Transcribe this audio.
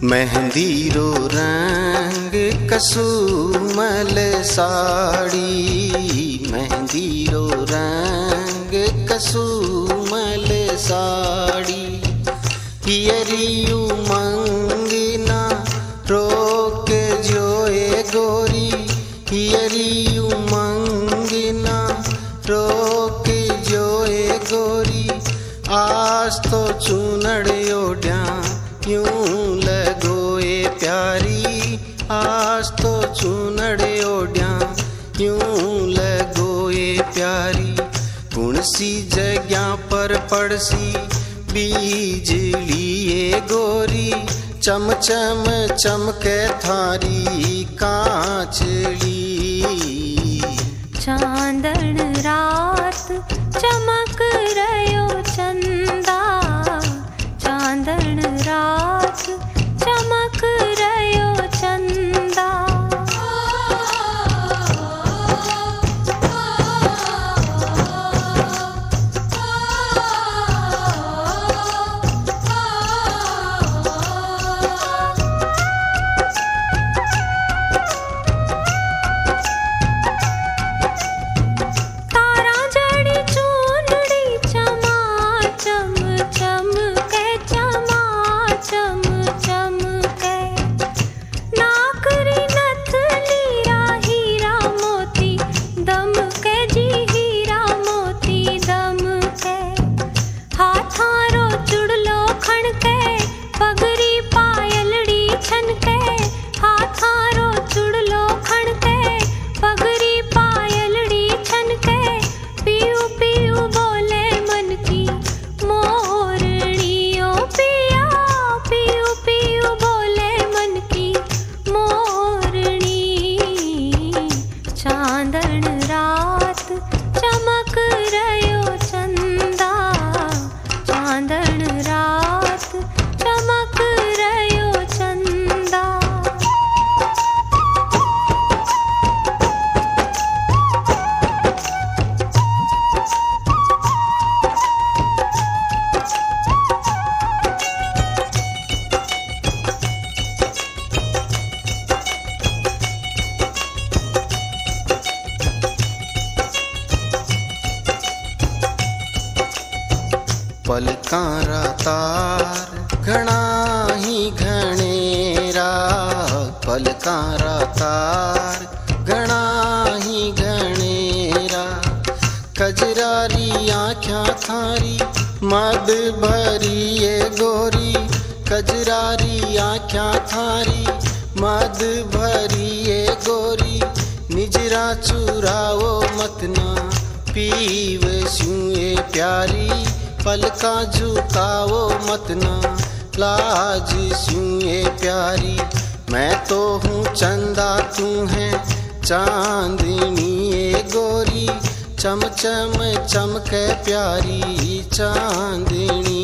मेहंदी रो रंग कसुमल साड़ी, मेहंदी रो रंग कसुमल साड़ी। हियरी उमंग ना रोक जोए गोरी, हियरी उमंग ना रोक जोए गोरी। आज तो चूनड़ ओढ़िया यूं लगोए प्यारी, आज तो चूनड़ ओढ़िया यूं लगोए प्यारी। गुणसी जगह पर पड़सी बिजली ये गोरी, चम चम चमके थारी कांचली। चांदन रात चमक रयो चंदा, चांदन रात चमक रयो चंदा। पलकारा तार घना ही घनेरा, पलकारा तार घना ही घनेरा। कजरारी आँख्या थारी मद भरी ये गोरी, कजरारी आँख्या थारी मद भरी ये गोरी। निजरा चुराओ मत ना पीव सुए प्यारी, पलका झुकाओ मत ना लाज सुए प्यारी। मैं तो हूँ चंदा तू है चांदनी ये गोरी, चम चम चमके प्यारी चांदनी।